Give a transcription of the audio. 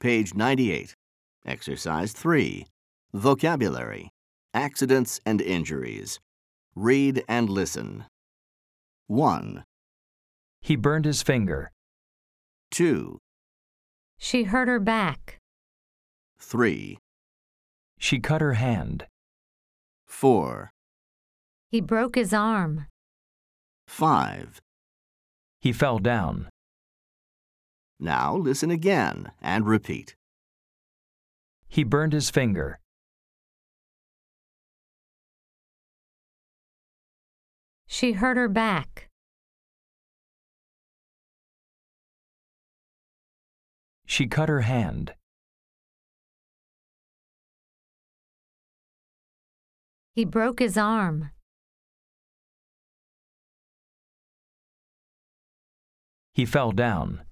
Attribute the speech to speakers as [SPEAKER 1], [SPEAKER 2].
[SPEAKER 1] Page 98. Exercise 3. Vocabulary. Accidents and injuries. Read and listen. 1,
[SPEAKER 2] He burned his finger.
[SPEAKER 1] 2,
[SPEAKER 3] She hurt her back.
[SPEAKER 1] 3,
[SPEAKER 2] She cut her hand.
[SPEAKER 1] 4,
[SPEAKER 3] He broke his arm.
[SPEAKER 1] 5.
[SPEAKER 2] He fell down.
[SPEAKER 1] Now listen again and repeat.
[SPEAKER 2] He burned his finger.
[SPEAKER 3] She hurt her back.
[SPEAKER 2] She cut her hand.
[SPEAKER 3] He broke his arm.
[SPEAKER 2] He fell down.